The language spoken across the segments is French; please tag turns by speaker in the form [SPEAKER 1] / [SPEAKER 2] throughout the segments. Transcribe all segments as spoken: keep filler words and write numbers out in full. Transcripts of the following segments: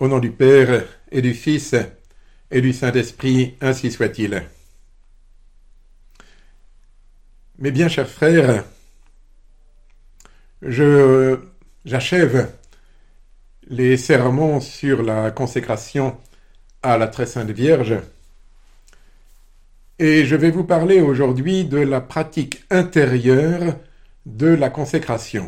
[SPEAKER 1] Au nom du Père et du Fils et du Saint-Esprit, ainsi soit-il. Mes bien chers frères, je, j'achève les sermons sur la consécration à la Très Sainte Vierge et je vais vous parler aujourd'hui de la pratique intérieure de la consécration.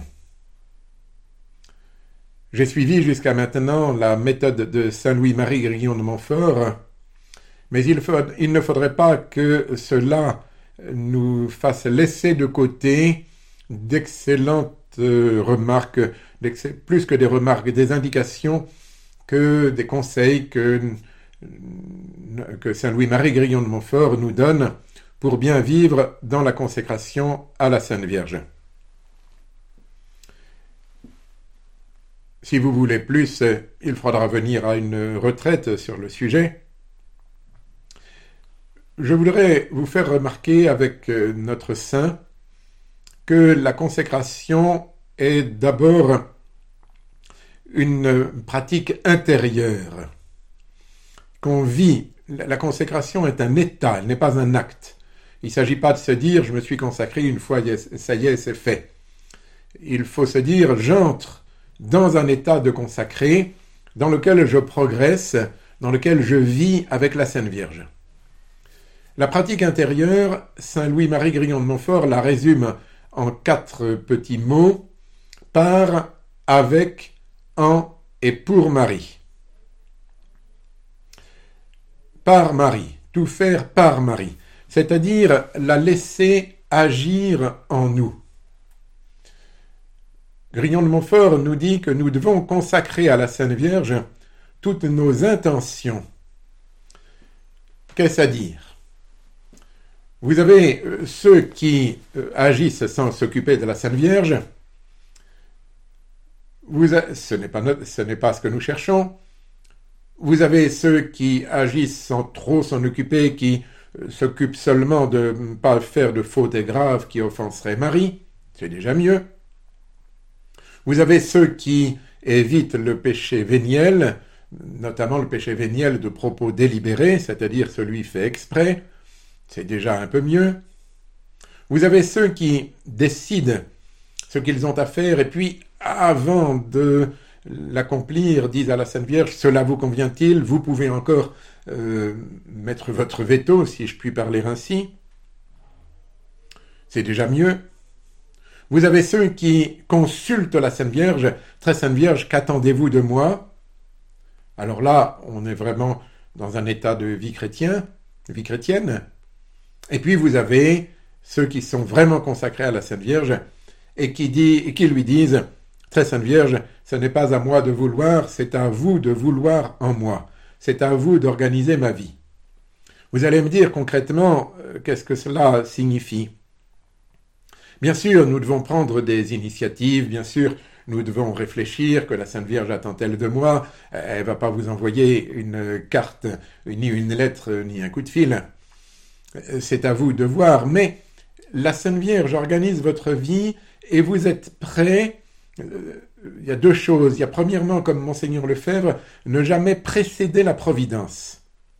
[SPEAKER 1] J'ai suivi jusqu'à maintenant la méthode de Saint Louis-Marie Grignon de Montfort, mais il, faut, il ne faudrait pas que cela nous fasse laisser de côté d'excellentes remarques, plus que des remarques, des indications, que des conseils que, que Saint Louis-Marie Grignon de Montfort nous donne pour bien vivre dans la consécration à la Sainte Vierge. Si vous voulez plus, il faudra venir à une retraite sur le sujet. Je voudrais vous faire remarquer avec notre saint que la consécration est d'abord une pratique intérieure, qu'on vit. La consécration est un état, elle n'est pas un acte. Il ne s'agit pas de se dire « je me suis consacré une fois, ça y est, c'est fait ». Il faut se dire « j'entre dans un état de consacré, dans lequel je progresse, dans lequel je vis avec la Sainte Vierge. » La pratique intérieure, Saint Louis-Marie Grignon de Montfort la résume en quatre petits mots, par, avec, en et pour Marie. Par Marie, tout faire par Marie, c'est-à-dire la laisser agir en nous. Grignon de Montfort nous dit que nous devons consacrer à la Sainte Vierge toutes nos intentions. Qu'est-ce à dire? Vous avez ceux qui agissent sans s'occuper de la Sainte Vierge. Vous a... ce n'est pas notre... ce n'est pas ce que nous cherchons. Vous avez ceux qui agissent sans trop s'en occuper, qui s'occupent seulement de ne pas faire de fautes graves qui offenseraient Marie. C'est déjà mieux. Vous avez ceux qui évitent le péché véniel, notamment le péché véniel de propos délibérés, c'est-à-dire celui fait exprès. C'est déjà un peu mieux. Vous avez ceux qui décident ce qu'ils ont à faire et puis, avant de l'accomplir, disent à la Sainte Vierge, cela vous convient-il? Vous pouvez encore euh, mettre votre veto, si je puis parler ainsi. C'est déjà mieux. Vous avez ceux qui consultent la Sainte Vierge, Très Sainte Vierge, qu'attendez-vous de moi? Alors là, on est vraiment dans un état de vie chrétien, de vie chrétienne. Et puis vous avez ceux qui sont vraiment consacrés à la Sainte Vierge et qui, dit, et qui lui disent, Très Sainte Vierge, ce n'est pas à moi de vouloir, c'est à vous de vouloir en moi. C'est à vous d'organiser ma vie. Vous allez me dire concrètement, euh, qu'est-ce que cela signifie? Bien sûr, nous devons prendre des initiatives, bien sûr, nous devons réfléchir que la Sainte Vierge attend-elle de moi, elle ne va pas vous envoyer une carte, ni une lettre, ni un coup de fil. C'est à vous de voir, mais la Sainte Vierge organise votre vie et vous êtes prêts. Il y a deux choses. Il y a premièrement, comme Monseigneur Lefebvre, ne jamais précéder la providence.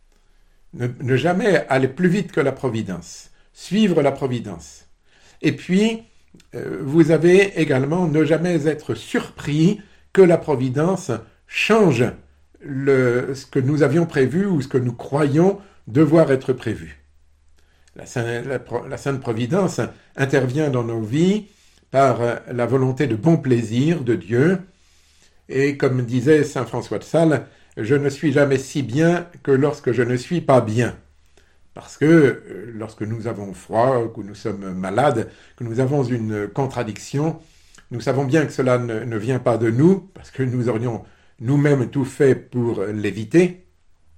[SPEAKER 1] Ne, ne jamais aller plus vite que la providence. Suivre la providence. Et puis, euh, vous avez également ne jamais être surpris que la providence change le, ce que nous avions prévu ou ce que nous croyons devoir être prévu. La, Sainte, la, la Sainte Providence intervient dans nos vies par la volonté de bon plaisir de Dieu. Et comme disait saint François de Sales, je ne suis jamais si bien que lorsque je ne suis pas bien. Parce que lorsque nous avons froid, que nous sommes malades, que nous avons une contradiction, nous savons bien que cela ne, ne vient pas de nous, parce que nous aurions nous-mêmes tout fait pour l'éviter.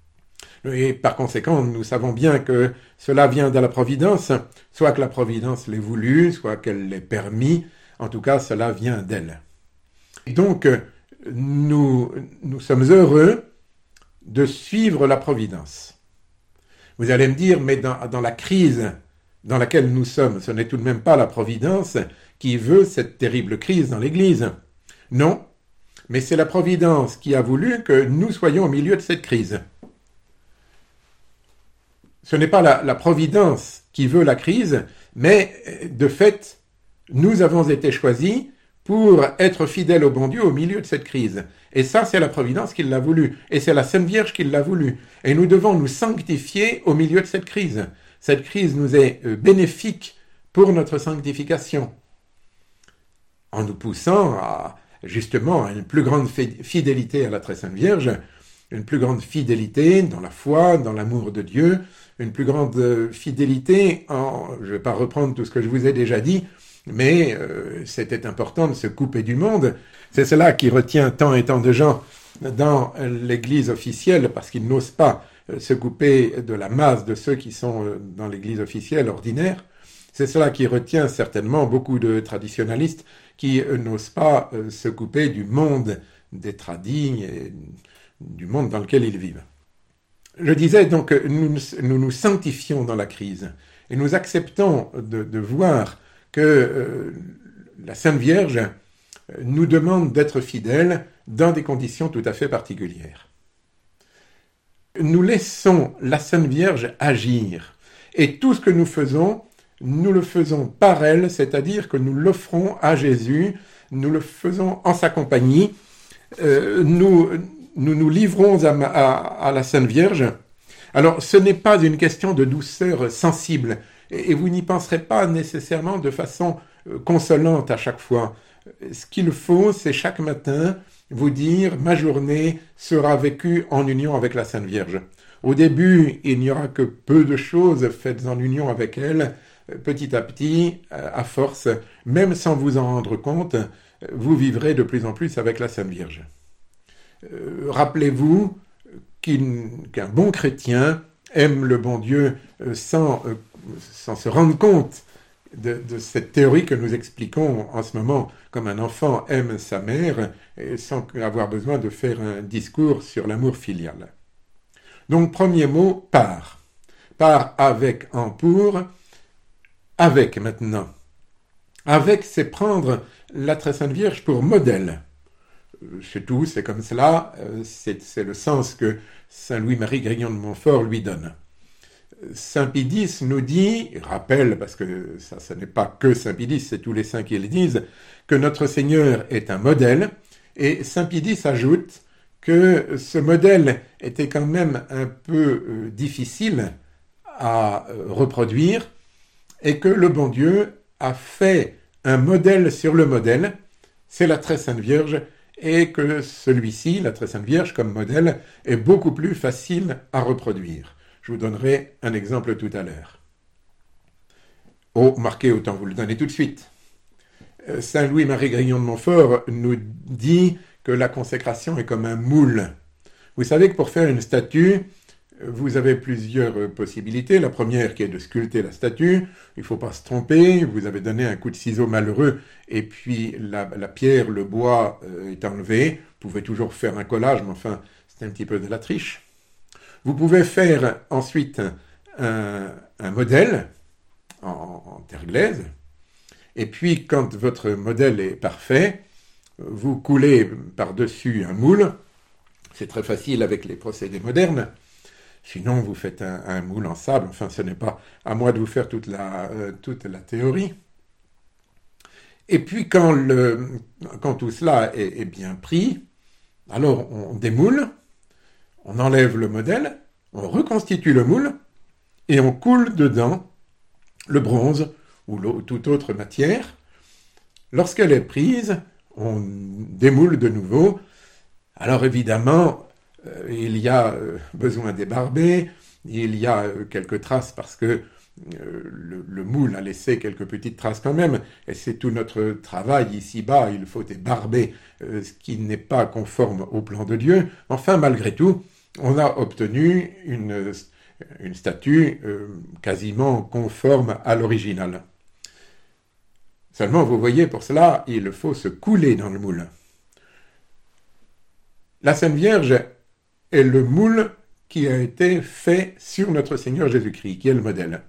[SPEAKER 1] Et par conséquent, nous savons bien que cela vient de la Providence, soit que la Providence l'ait voulu, soit qu'elle l'ait permis, en tout cas cela vient d'elle. Et donc, nous, nous sommes heureux de suivre la Providence. Vous allez me dire, mais dans, dans la crise dans laquelle nous sommes, ce n'est tout de même pas la Providence qui veut cette terrible crise dans l'Église. Non, Mais c'est la Providence qui a voulu que nous soyons au milieu de cette crise. Ce n'est pas la, la Providence qui veut la crise, mais de fait, nous avons été choisis pour être fidèles au bon Dieu au milieu de cette crise. Et ça, c'est la Providence qui l'a voulu. Et c'est la Sainte Vierge qui l'a voulu. Et nous devons nous sanctifier au milieu de cette crise. Cette crise nous est bénéfique pour notre sanctification, en nous poussant à, justement, à une plus grande fidélité à la Très Sainte Vierge, une plus grande fidélité dans la foi, dans l'amour de Dieu, une plus grande fidélité en... Je ne vais pas reprendre tout ce que je vous ai déjà dit, mais euh, c'était important de se couper du monde. C'est cela qui retient tant et tant de gens dans l'Église officielle, parce qu'ils n'osent pas se couper de la masse de ceux qui sont dans l'Église officielle ordinaire. C'est cela qui retient certainement beaucoup de traditionalistes qui n'osent pas se couper du monde des tradis et du monde dans lequel ils vivent. Je disais donc que nous, nous nous sanctifions dans la crise et nous acceptons de, de voir que euh, la Sainte Vierge nous demande d'être fidèles dans des conditions tout à fait particulières. Nous laissons la Sainte Vierge agir et tout ce que nous faisons, nous le faisons par elle, c'est-à-dire que nous l'offrons à Jésus, nous le faisons en sa compagnie, euh, nous, nous nous livrons à, à, à la Sainte Vierge. Alors ce n'est pas une question de douceur sensible, et vous n'y penserez pas nécessairement de façon consolante à chaque fois. Ce qu'il faut, c'est chaque matin vous dire « ma journée sera vécue en union avec la Sainte Vierge ». Au début, il n'y aura que peu de choses faites en union avec elle. Petit à petit, à force, même sans vous en rendre compte, vous vivrez de plus en plus avec la Sainte Vierge. Euh, rappelez-vous qu'un bon chrétien aime le bon Dieu sans, euh, sans se rendre compte de, de cette théorie que nous expliquons en ce moment, comme un enfant aime sa mère, et sans avoir besoin de faire un discours sur l'amour filial. Donc, premier mot, par. Par avec en pour, avec maintenant. Avec, c'est prendre la Très Sainte Vierge pour modèle. C'est tout, c'est comme cela, c'est, c'est le sens que Saint Louis-Marie Grignon de Montfort lui donne. Saint Pie-X nous dit, rappelle, parce que ça, ce n'est pas que Saint Pie-X, c'est tous les saints qui le disent, que notre Seigneur est un modèle, et Saint Pie-X ajoute que ce modèle était quand même un peu euh, difficile à euh, reproduire, et que le bon Dieu a fait un modèle sur le modèle, c'est la Très Sainte Vierge, et que celui-ci, la Très Sainte Vierge comme modèle, est beaucoup plus facile à reproduire. Je vous donnerai un exemple tout à l'heure. Oh, marquez, autant vous le donner tout de suite. Saint Louis-Marie Grignon de Montfort nous dit que la consécration est comme un moule. Vous savez que pour faire une statue, vous avez plusieurs possibilités. La première qui est de sculpter la statue. Il ne faut pas se tromper. Vous avez donné un coup de ciseau malheureux et puis la, la pierre, le bois euh, est enlevé. Vous pouvez toujours faire un collage, mais enfin, c'est un petit peu de la triche. Vous pouvez faire ensuite un, un modèle en, en terre glaise. Et puis, quand votre modèle est parfait, vous coulez par-dessus un moule. C'est très facile avec les procédés modernes. Sinon, vous faites un, un moule en sable. Enfin, ce n'est pas à moi de vous faire toute la, euh, toute la théorie. Et puis, quand, le, quand tout cela est, est bien pris, alors on démoule, on enlève le modèle, on reconstitue le moule, et on coule dedans le bronze ou toute autre matière. Lorsqu'elle est prise, on démoule de nouveau. Alors évidemment, euh, il y a euh, besoin débarber, il y a euh, quelques traces parce que euh, le, le moule a laissé quelques petites traces quand même, et c'est tout notre travail ici-bas, il faut débarber euh, ce qui n'est pas conforme au plan de Dieu. Enfin, malgré tout, on a obtenu une, une statue euh, quasiment conforme à l'original. Seulement, vous voyez, pour cela, il faut se couler dans le moule. La Sainte Vierge est le moule qui a été fait sur notre Seigneur Jésus-Christ, qui est le modèle.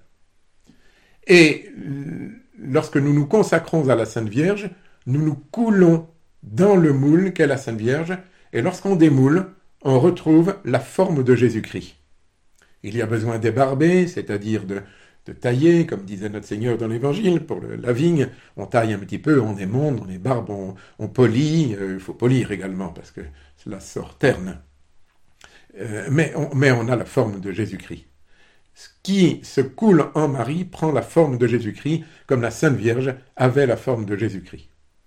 [SPEAKER 1] Et lorsque nous nous consacrons à la Sainte Vierge, nous nous coulons dans le moule qu'est la Sainte Vierge, et lorsqu'on démoule, on retrouve la forme de Jésus-Christ. Il y a besoin d'ébarber, c'est-à-dire de, de tailler, comme disait notre Seigneur dans l'Évangile, pour le, la vigne, on taille un petit peu, on émonde, on ébarbe, on, on polit, euh, il faut polir également, parce que cela sort terne. Euh, mais, on, mais on a la forme de Jésus-Christ. Ce qui se coule en Marie prend la forme de Jésus-Christ, comme la Sainte Vierge avait la forme de Jésus-Christ.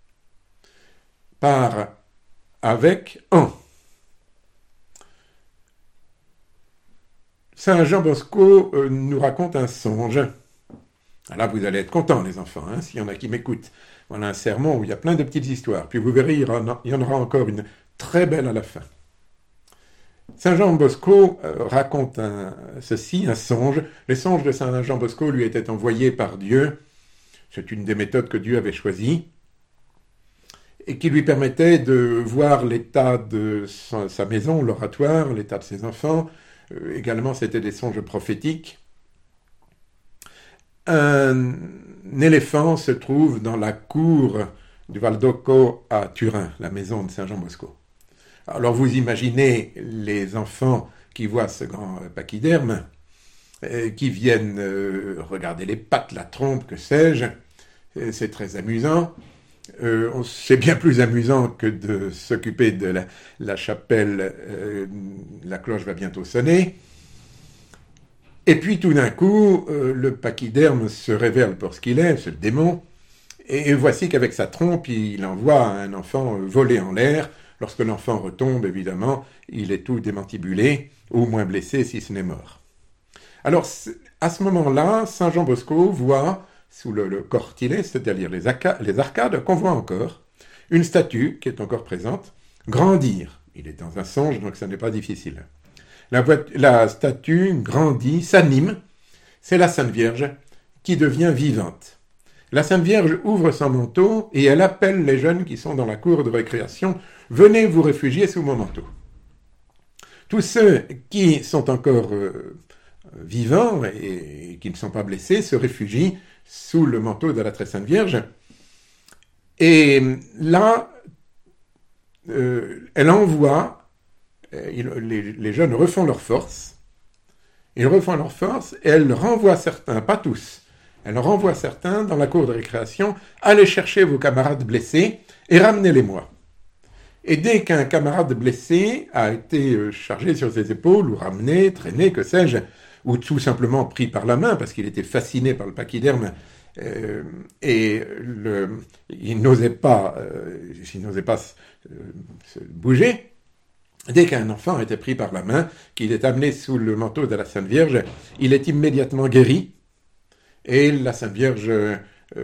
[SPEAKER 1] Par, avec, en. Saint Jean Bosco euh, nous raconte un songe. Alors là, vous allez être contents, les enfants, hein, s'il y en a qui m'écoutent. Voilà un sermon où il y a plein de petites histoires. Puis vous verrez, il y, aura, il y en aura encore une très belle à la fin. Saint Jean Bosco euh, raconte un, ceci, un songe. Les songes de Saint Jean Bosco lui étaient envoyés par Dieu. C'est une des méthodes que Dieu avait choisies et qui lui permettait de voir l'état de sa, sa maison, l'oratoire, l'état de ses enfants. Euh, également, c'était des songes prophétiques. Un éléphant se trouve dans la cour du Val d'Occo à Turin, la maison de Saint Jean Bosco. Alors vous imaginez les enfants qui voient ce grand pachyderme, euh, qui viennent euh, regarder les pattes, la trompe, que sais-je. C'est très amusant. Euh, c'est bien plus amusant que de s'occuper de la, la chapelle. Euh, la cloche va bientôt sonner. Et puis tout d'un coup, euh, le pachyderme se révèle pour ce qu'il est, c'est le démon. Et, et voici qu'avec sa trompe, il envoie un enfant voler en l'air. Lorsque l'enfant retombe, évidemment, il est tout démantibulé, ou moins blessé si ce n'est mort. Alors, à ce moment-là, Saint Jean Bosco voit, sous le, le cortilet, c'est-à-dire les, les arcades qu'on voit encore, une statue qui est encore présente, grandir. Il est dans un songe, donc ça n'est pas difficile. La, la statue grandit, s'anime, c'est la Sainte Vierge qui devient vivante. La Sainte Vierge ouvre son manteau et elle appelle les jeunes qui sont dans la cour de récréation. Venez vous réfugier sous mon manteau. Tous ceux qui sont encore euh, vivants et, et qui ne sont pas blessés se réfugient sous le manteau de la Très Sainte Vierge. Et là, euh, elle envoie, euh, les, les jeunes refont leur force, ils refont leur force et elle renvoie certains, pas tous, elle renvoie certains dans la cour de récréation, allez chercher vos camarades blessés et ramenez-les-moi. Et dès qu'un camarade blessé a été chargé sur ses épaules, ou ramené, traîné, que sais-je, ou tout simplement pris par la main, parce qu'il était fasciné par le pachyderme, euh, et le, il n'osait pas, euh, il n'osait pas euh, se bouger, dès qu'un enfant était pris par la main, qu'il est amené sous le manteau de la Sainte Vierge, il est immédiatement guéri, et la Sainte Vierge euh,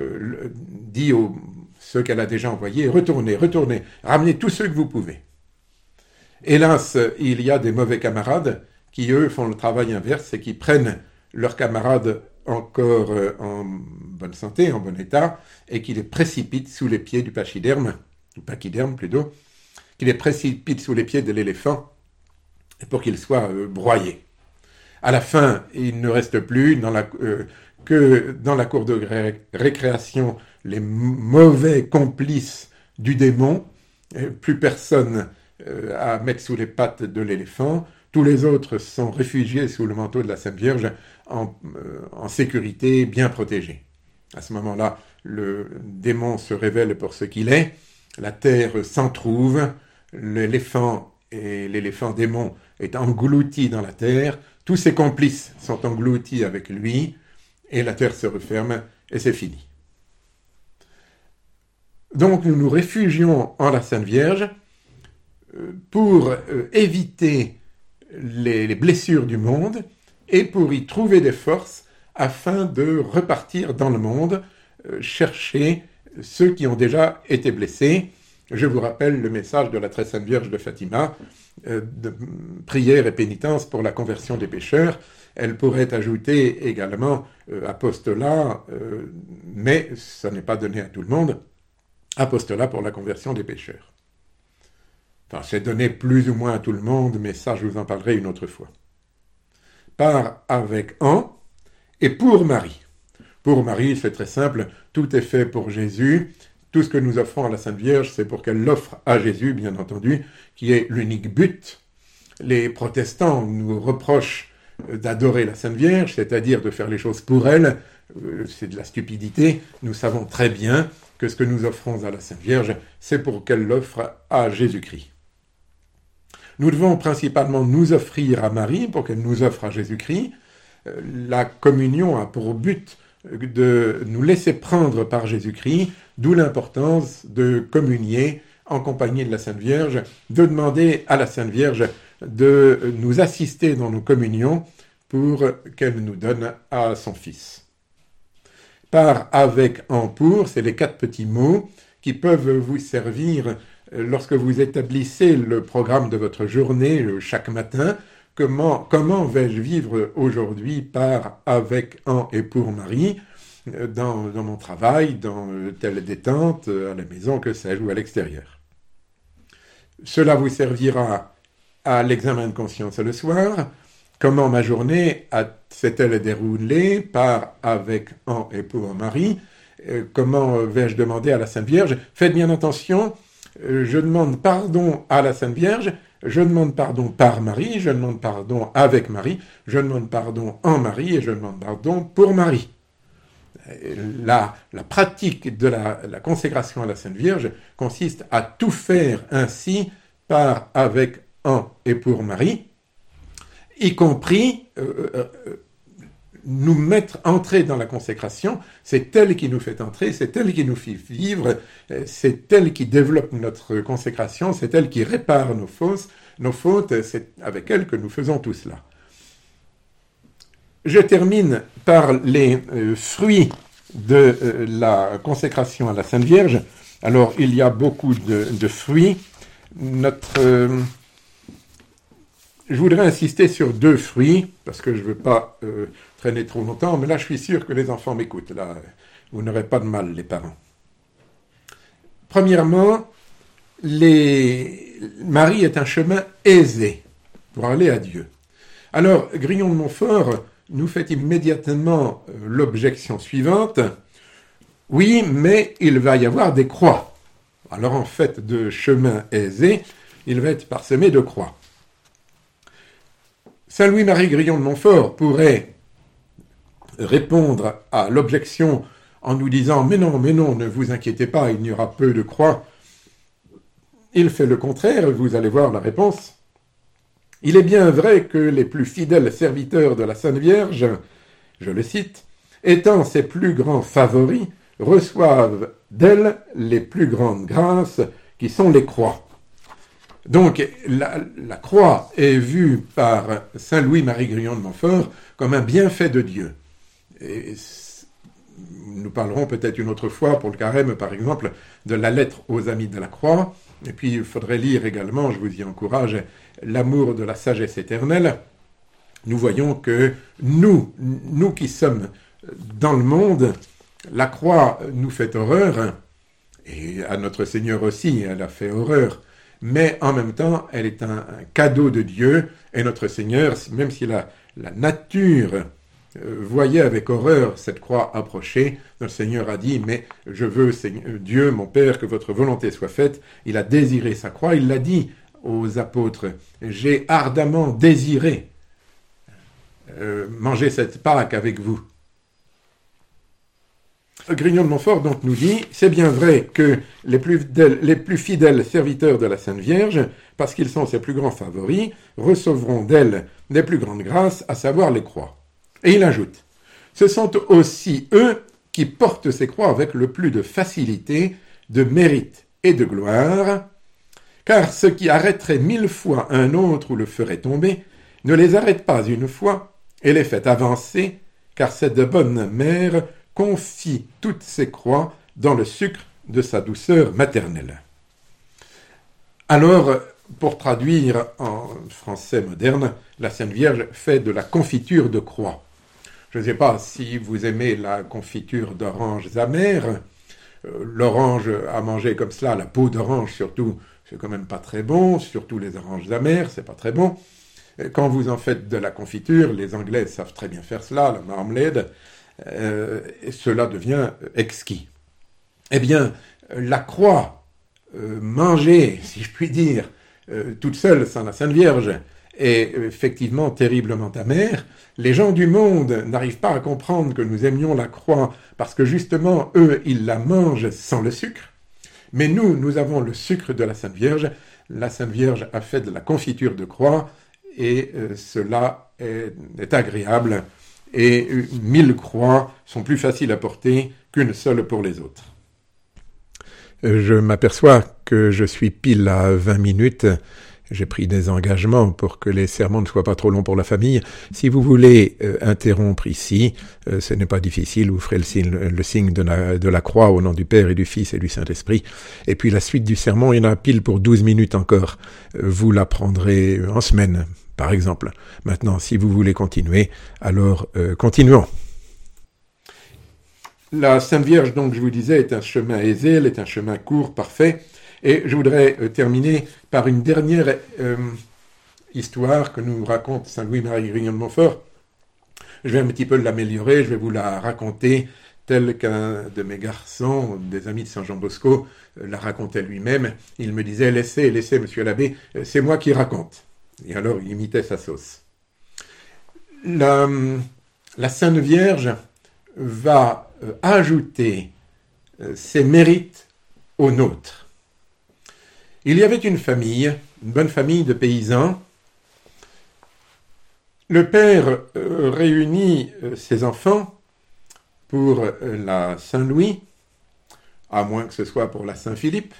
[SPEAKER 1] dit aux ceux qu'elle a déjà envoyés, retournez, retournez, ramenez tous ceux que vous pouvez. Hélas, il y a des mauvais camarades qui, eux, font le travail inverse et qui prennent leurs camarades encore en bonne santé, en bon état, et qui les précipitent sous les pieds du pachyderme, du pachyderme plutôt, qui les précipitent sous les pieds de l'éléphant pour qu'ils soient euh, broyés. À la fin, il ne reste plus dans la, euh, que dans la cour de ré- récréation les mauvais complices du démon, plus personne euh, à mettre sous les pattes de l'éléphant, tous les autres sont réfugiés sous le manteau de la Sainte Vierge en, euh, en sécurité, bien protégés. À ce moment-là, le démon se révèle pour ce qu'il est, la terre s'entrouve, l'éléphant et l'éléphant démon est englouti dans la terre, tous ses complices sont engloutis avec lui, et la terre se referme, et c'est fini. Donc nous nous réfugions en la Sainte Vierge pour éviter les, les blessures du monde et pour y trouver des forces afin de repartir dans le monde, chercher ceux qui ont déjà été blessés. Je vous rappelle le message de la Très Sainte Vierge de Fatima, de prière et pénitence pour la conversion des pécheurs. Elle pourrait ajouter également apostolat, mais ça n'est pas donné à tout le monde. Apostolat pour la conversion des pécheurs. Enfin, c'est donné plus ou moins à tout le monde, mais ça, je vous en parlerai une autre fois. Par avec en et pour Marie. Pour Marie, c'est très simple, tout est fait pour Jésus, Tout ce que nous offrons à la Sainte Vierge, c'est pour qu'elle l'offre à Jésus, bien entendu, qui est l'unique but. Les protestants nous reprochent d'adorer la Sainte Vierge, c'est-à-dire de faire les choses pour elle. C'est de la stupidité. Nous savons très bien que ce que nous offrons à la Sainte Vierge, c'est pour qu'elle l'offre à Jésus-Christ. Nous devons principalement nous offrir à Marie pour qu'elle nous offre à Jésus-Christ. La communion a pour but de nous laisser prendre par Jésus-Christ, d'où l'importance de communier en compagnie de la Sainte Vierge, de demander à la Sainte Vierge de nous assister dans nos communions pour qu'elle nous donne à son Fils. Par, avec, en, pour, c'est les quatre petits mots qui peuvent vous servir lorsque vous établissez le programme de votre journée chaque matin. Comment, comment vais-je vivre aujourd'hui par, avec, en et pour Marie dans, dans mon travail, dans telle détente, à la maison, que sais-je, ou à l'extérieur. Cela vous servira à l'examen de conscience le soir. Comment ma journée s'est-elle déroulée par, avec, en et pour Marie? Comment vais-je demander à la Sainte Vierge? Faites bien attention, je demande pardon à la Sainte Vierge, je demande pardon par Marie, je demande pardon avec Marie, je demande pardon en Marie et je demande pardon pour Marie. La, la pratique de la, la consécration à la Sainte Vierge consiste à tout faire ainsi par, avec, en et pour Marie, y compris euh, euh, nous mettre, entrer dans la consécration. C'est elle qui nous fait entrer, c'est elle qui nous fait vivre, c'est elle qui développe notre consécration, c'est elle qui répare nos fautes, nos fautes, c'est avec elle que nous faisons tout cela. Je termine par les euh, fruits de euh, la consécration à la Sainte Vierge. Alors, il y a beaucoup de, de fruits. Notre... Euh, Je voudrais insister sur deux fruits, parce que je ne veux pas euh, traîner trop longtemps, mais là je suis sûr que les enfants m'écoutent. Là, vous n'aurez pas de mal, les parents. Premièrement, les... Marie est un chemin aisé pour aller à Dieu. Alors, Grignon de Montfort nous fait immédiatement euh, l'objection suivante. Oui, mais il va y avoir des croix. Alors, en fait, de chemin aisé, il va être parsemé de croix. Saint Louis-Marie Grignon de Montfort pourrait répondre à l'objection en nous disant « Mais non, mais non, ne vous inquiétez pas, il n'y aura peu de croix ». Il fait le contraire, vous allez voir la réponse. Il est bien vrai que les plus fidèles serviteurs de la Sainte Vierge, je le cite, étant ses plus grands favoris, reçoivent d'elle les plus grandes grâces qui sont les croix. Donc, la, la croix est vue par Saint Louis-Marie Grignon de Montfort comme un bienfait de Dieu. Et nous parlerons peut-être une autre fois, pour le carême par exemple, de la lettre aux amis de la croix. Et puis, il faudrait lire également, je vous y encourage, l'amour de la sagesse éternelle. Nous voyons que nous, nous qui sommes dans le monde, la croix nous fait horreur, et à notre Seigneur aussi, elle a fait horreur. Mais en même temps, elle est un, un cadeau de Dieu, et notre Seigneur, même si la, la nature euh, voyait avec horreur cette croix approcher, notre Seigneur a dit, mais je veux, Seigneur, Dieu, mon Père, que votre volonté soit faite. Il a désiré sa croix, il l'a dit aux apôtres, j'ai ardemment désiré euh, manger cette Pâque avec vous. Grignon de Montfort donc nous dit, c'est bien vrai que les plus, fidèles, les plus fidèles serviteurs de la Sainte Vierge, parce qu'ils sont ses plus grands favoris, recevront d'elle les plus grandes grâces, à savoir les croix. Et il ajoute, ce sont aussi eux qui portent ces croix avec le plus de facilité, de mérite et de gloire, car ce qui arrêterait mille fois un autre ou le ferait tomber, ne les arrête pas une fois et les fait avancer, car cette bonne mère confie toutes ses croix dans le sucre de sa douceur maternelle. Alors, pour traduire en français moderne, la Sainte Vierge fait de la confiture de croix. Je ne sais pas si vous aimez la confiture d'oranges amères. Euh, l'orange à manger comme cela, la peau d'orange surtout, c'est quand même pas très bon, surtout les oranges amères, c'est pas très bon. Quand vous en faites de la confiture, les Anglais savent très bien faire cela, la marmelade, Euh, et cela devient exquis. Eh bien, la croix euh, mangée, si je puis dire, euh, toute seule sans la Sainte Vierge, est effectivement terriblement amère. Les gens du monde n'arrivent pas à comprendre que nous aimions la croix parce que justement, eux, ils la mangent sans le sucre. Mais nous, nous avons le sucre de la Sainte Vierge. La Sainte Vierge a fait de la confiture de croix et euh, cela est, est agréable. Et euh, mille croix sont plus faciles à porter qu'une seule pour les autres. Je m'aperçois que je suis pile à vingt minutes. J'ai pris des engagements pour que les sermons ne soient pas trop longs pour la famille. Si vous voulez euh, interrompre ici, euh, ce n'est pas difficile, vous ferez le signe, le signe de, la, de la croix au nom du Père et du Fils et du Saint-Esprit. Et puis la suite du sermon, il y en a pile pour douze minutes encore. Euh, vous la prendrez en semaine, par exemple. Maintenant, si vous voulez continuer, alors euh, continuons. La Sainte Vierge, donc, je vous disais, est un chemin aisé, elle est un chemin court, parfait. Et je voudrais euh, terminer par une dernière euh, histoire que nous raconte Saint Louis-Marie Grignon de Montfort. Je vais un petit peu l'améliorer, je vais vous la raconter telle qu'un de mes garçons, des amis de Saint Jean Bosco, euh, la racontait lui-même. Il me disait « Laissez, laissez, monsieur l'abbé, euh, c'est moi qui raconte ». Et alors il imitait sa sauce. La, la Sainte Vierge va euh, ajouter euh, ses mérites aux nôtres. Il y avait une famille, une bonne famille de paysans. Le père euh, réunit euh, ses enfants pour euh, la Saint-Louis, à moins que ce soit pour la Saint-Philippe,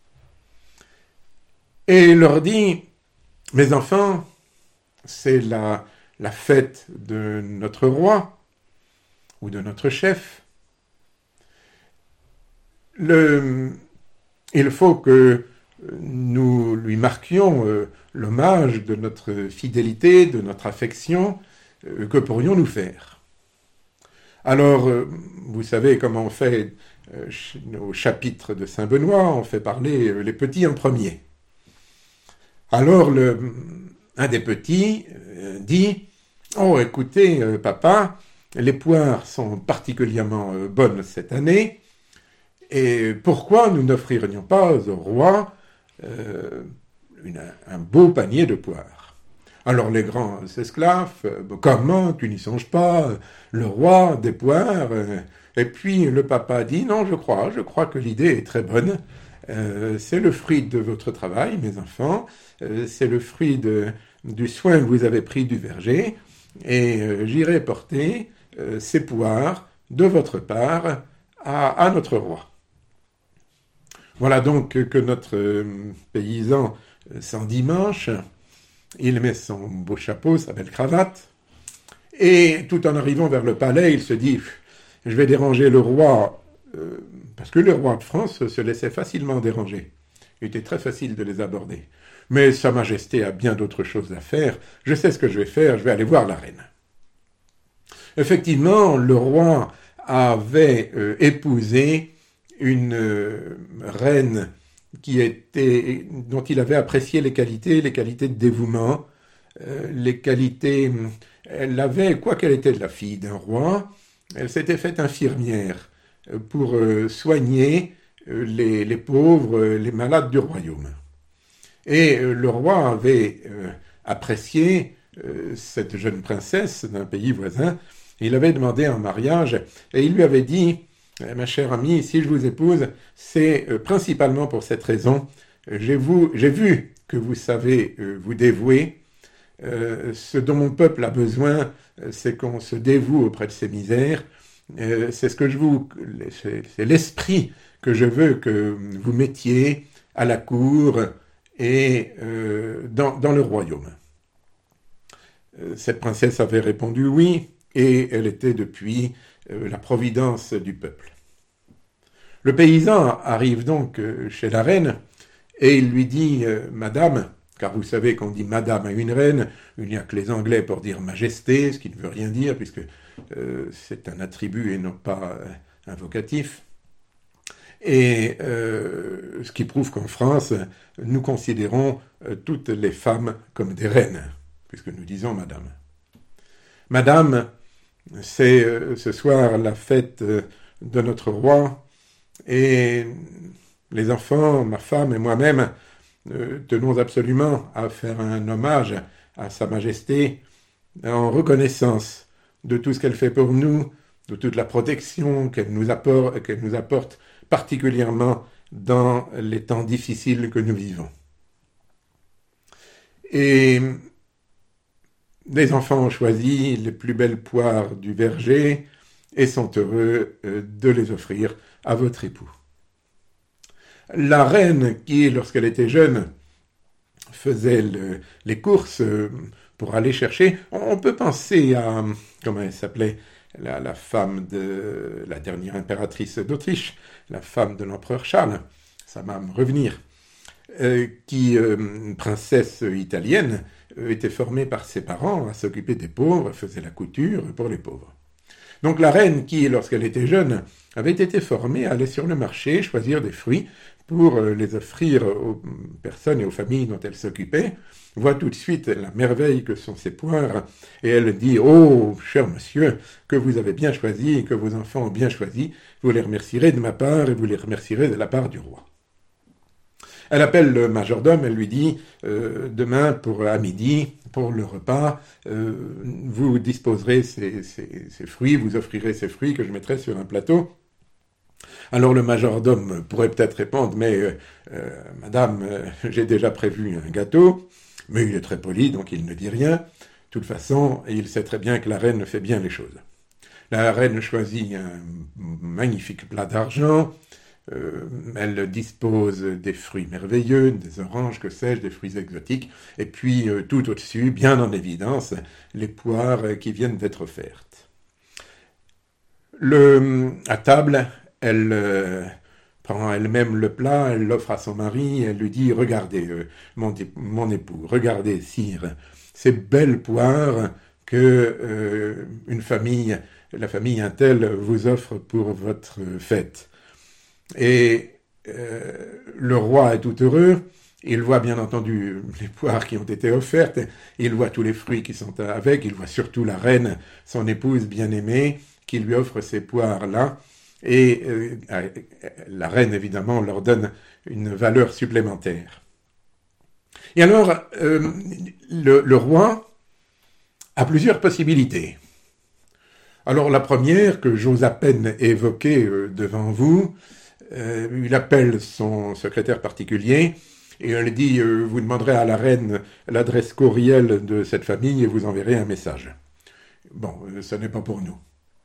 [SPEAKER 1] et leur dit « Mes enfants, c'est la, la fête de notre roi ou de notre chef. Le, il faut que nous lui marquions euh, l'hommage de notre fidélité, de notre affection, euh, que pourrions-nous faire ? Alors, euh, vous savez comment on fait euh, au chapitre de Saint-Benoît, on fait parler euh, les petits en premier. Alors, le, un des petits euh, dit « Oh, écoutez, euh, papa, les poires sont particulièrement euh, bonnes cette année, et pourquoi nous n'offririons pas au roi Euh, une, un beau panier de poires. » Alors les grands esclaves, euh, comment, tu n'y songes pas, le roi des poires, euh, et puis le papa dit, non, je crois, je crois que l'idée est très bonne, euh, c'est le fruit de votre travail, mes enfants, euh, c'est le fruit de, du soin que vous avez pris du verger, et euh, j'irai porter euh, ces poires de votre part à, à notre roi. Voilà donc que notre paysan s'endimanche, il met son beau chapeau, sa belle cravate, et tout en arrivant vers le palais, il se dit « Je vais déranger le roi euh, parce que le roi de France se laissait facilement déranger. Il était très facile de les aborder. Mais Sa Majesté a bien d'autres choses à faire. Je sais ce que je vais faire, je vais aller voir la reine. » Effectivement, le roi avait euh, épousé une euh, reine qui était, dont il avait apprécié les qualités, les qualités de dévouement, euh, les qualités... Elle avait, quoiqu'elle était la fille d'un roi, elle s'était faite infirmière pour euh, soigner euh, les, les pauvres, euh, les malades du royaume. Et euh, le roi avait euh, apprécié euh, cette jeune princesse d'un pays voisin. Il avait demandé en mariage et il lui avait dit « Ma chère amie, si je vous épouse, c'est euh, principalement pour cette raison. J'ai, vous, j'ai vu que vous savez euh, vous dévouer. Euh, ce dont mon peuple a besoin, euh, c'est qu'on se dévoue auprès de ses misères. Euh, c'est ce que je vous, c'est, c'est l'esprit que je veux que vous mettiez à la cour et euh, dans, dans le royaume. » euh, Cette princesse avait répondu oui, et elle était depuis euh, la providence du peuple. Le paysan arrive donc euh, chez la reine et il lui dit euh, « Madame », car vous savez qu'on dit madame à une reine, il n'y a que les Anglais pour dire majesté, ce qui ne veut rien dire, puisque euh, c'est un attribut et non pas euh, un vocatif. Et euh, ce qui prouve qu'en France, nous considérons euh, toutes les femmes comme des reines, puisque nous disons madame. Madame, c'est euh, ce soir la fête euh, de notre roi, et Les enfants, ma femme et moi-même, euh, tenons absolument à faire un hommage à Sa Majesté en reconnaissance de tout ce qu'elle fait pour nous, de toute la protection qu'elle nous apporte, qu'elle nous apporte particulièrement dans les temps difficiles que nous vivons. Et les enfants ont choisi les plus belles poires du verger et sont heureux de les offrir à votre époux. La reine qui, lorsqu'elle était jeune, faisait le, les courses pour aller chercher, on peut penser à, comment elle s'appelait, la, la femme de la dernière impératrice d'Autriche, la femme de l'empereur Charles, ça va me revenir, euh, qui, euh, une princesse italienne, euh, était formée par ses parents à s'occuper des pauvres, faisait la couture pour les pauvres. Donc la reine qui, lorsqu'elle était jeune, avait été formée à aller sur le marché, choisir des fruits pour les offrir aux personnes et aux familles dont elle s'occupait, voit tout de suite la merveille que sont ces poires, et elle dit « Oh, cher monsieur, que vous avez bien choisi et que vos enfants ont bien choisi, vous les remercierez de ma part et vous les remercierez de la part du roi. » Elle appelle le majordome, elle lui dit euh, « Demain, pour à midi, pour le repas, euh, vous disposerez ces, ces, ces fruits, vous offrirez ces fruits que je mettrai sur un plateau. » Alors le majordome pourrait peut-être répondre « Mais euh, euh, madame, euh, j'ai déjà prévu un gâteau. » Mais il est très poli, donc il ne dit rien. De toute façon, il sait très bien que la reine fait bien les choses. La reine choisit un magnifique plat d'argent. Euh, elle dispose des fruits merveilleux, des oranges, que sais-je, des fruits exotiques. Et puis euh, tout au-dessus, bien en évidence, les poires qui viennent d'être offertes. Le, à table, elle euh, prend elle-même le plat, elle l'offre à son mari, elle lui dit « Regardez, euh, mon, mon époux, regardez, sire, ces belles poires que euh, une famille, la famille Intel vous offre pour votre fête. » Et euh, le roi est tout heureux, il voit bien entendu les poires qui ont été offertes, il voit tous les fruits qui sont avec, il voit surtout la reine, son épouse bien-aimée, qui lui offre ces poires-là. Et euh, la reine, évidemment, leur donne une valeur supplémentaire. Et alors, euh, le, le roi a plusieurs possibilités. Alors, la première, que j'ose à peine évoquer euh, devant vous, euh, il appelle son secrétaire particulier et elle dit euh, « Vous demanderez à la reine l'adresse courriel de cette famille et vous enverrez un message. » Bon, euh, ce n'est pas pour nous.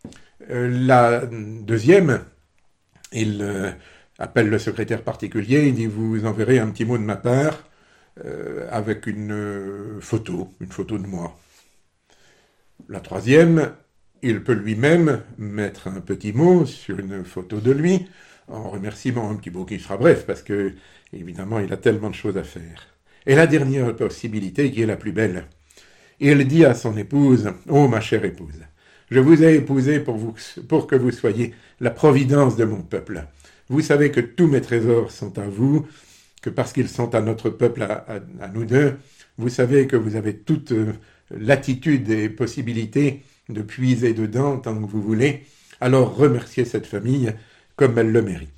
[SPEAKER 1] La deuxième, il euh, appelle le secrétaire particulier, il dit « Vous enverrez un petit mot de ma part euh, avec une euh, photo, une photo de moi. » La troisième, il peut lui-même mettre un petit mot sur une photo de lui, en remerciement, un petit mot qui sera bref, parce que, évidemment, il a tellement de choses à faire. Et la dernière possibilité, qui est la plus belle, il dit à son épouse « Oh, ma chère épouse, je vous ai épousé pour, vous, pour que vous soyez la providence de mon peuple. Vous savez que tous mes trésors sont à vous, que parce qu'ils sont à notre peuple, à, à, à nous deux, vous savez que vous avez toute euh, latitude et possibilité de puiser dedans tant que vous voulez. Alors remerciez cette famille comme elle le mérite. »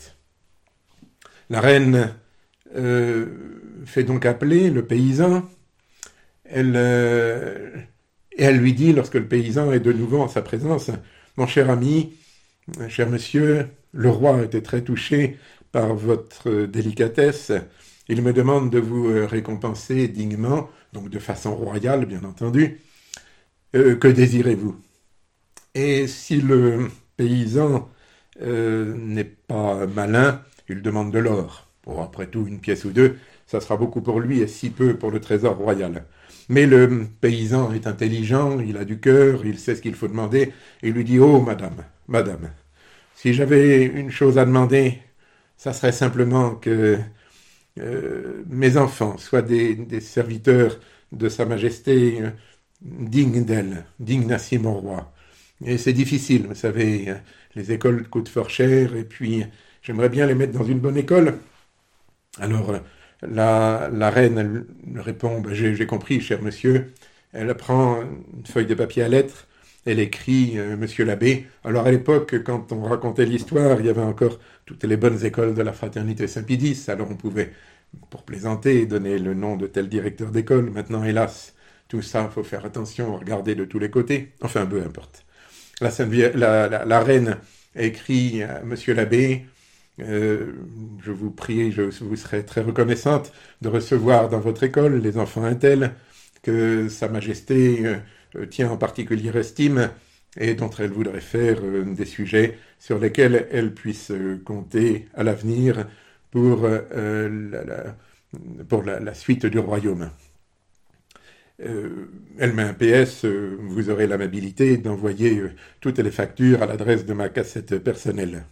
[SPEAKER 1] La reine euh, fait donc appeler le paysan. Elle... Euh, Et elle lui dit, lorsque le paysan est de nouveau en sa présence, « Mon cher ami, cher monsieur, le roi était très touché par votre délicatesse. Il me demande de vous récompenser dignement, donc de façon royale, bien entendu. Euh, que désirez-vous » Et si le paysan euh, n'est pas malin, il demande de l'or. Bon, après tout, une pièce ou deux, ça sera beaucoup pour lui et si peu pour le trésor royal. Mais le paysan est intelligent, il a du cœur, il sait ce qu'il faut demander, et il lui dit « Oh, madame, madame, si j'avais une chose à demander, ça serait simplement que euh, mes enfants soient des, des serviteurs de Sa Majesté, euh, dignes d'elle, dignes d'acier mon roi. Et c'est difficile, vous savez, les écoles coûtent fort cher, et puis j'aimerais bien les mettre dans une bonne école. » Alors, La, la reine elle répond bah, « J'ai compris, cher monsieur. » Elle prend une feuille de papier à lettres, elle écrit euh, Monsieur l'abbé. Alors à l'époque, quand on racontait l'histoire, il y avait encore toutes les bonnes écoles de la fraternité Saint-Pie-X, alors on pouvait, pour plaisanter, donner le nom de tel directeur d'école. Maintenant, hélas, tout ça, il faut faire attention, regarder de tous les côtés. Enfin, peu importe. La, Sainte Vierge, la, la, la reine écrit à Monsieur l'abbé, euh, je vous prie, je vous serai très reconnaissante de recevoir dans votre école les enfants intels que Sa Majesté euh, tient en particulière estime et dont elle voudrait faire euh, des sujets sur lesquels elle puisse euh, compter à l'avenir pour, euh, la, la, pour la, la suite du royaume. Euh, elle met un P S, euh, vous aurez l'amabilité d'envoyer euh, toutes les factures à l'adresse de ma cassette personnelle.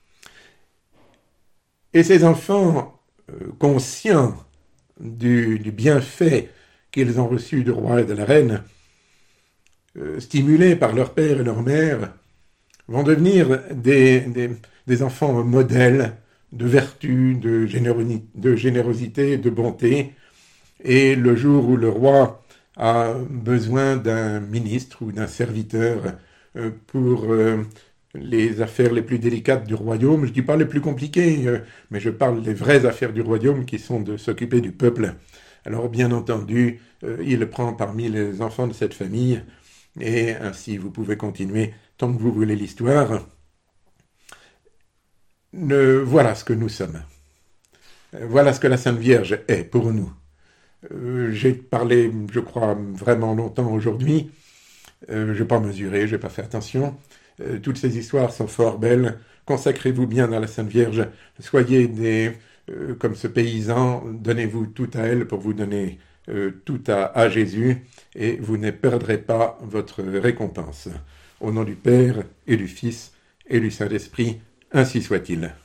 [SPEAKER 1] Et ces enfants, euh, conscients du, du bienfait qu'ils ont reçu du roi et de la reine, euh, stimulés par leur père et leur mère, vont devenir des, des, des enfants modèles de vertu, de, générosité, de générosité, de bonté. Et le jour où le roi a besoin d'un ministre ou d'un serviteur euh, pour euh, les affaires les plus délicates du royaume, je ne dis pas les plus compliquées, euh, mais je parle des vraies affaires du royaume qui sont de s'occuper du peuple. Alors bien entendu, euh, il prend parmi les enfants de cette famille, et ainsi vous pouvez continuer tant que vous voulez l'histoire. Ne, voilà ce que nous sommes. Voilà ce que la Sainte Vierge est pour nous. Euh, j'ai parlé, je crois, vraiment longtemps aujourd'hui. Euh, je n'ai pas mesuré, je n'ai pas fait attention. Euh, toutes ces histoires sont fort belles. Consacrez-vous bien à la Sainte Vierge. Soyez des, euh, comme ce paysan, donnez-vous tout à elle pour vous donner euh, tout à, à Jésus, et vous ne perdrez pas votre récompense. Au nom du Père et du Fils et du Saint-Esprit, ainsi soit-il.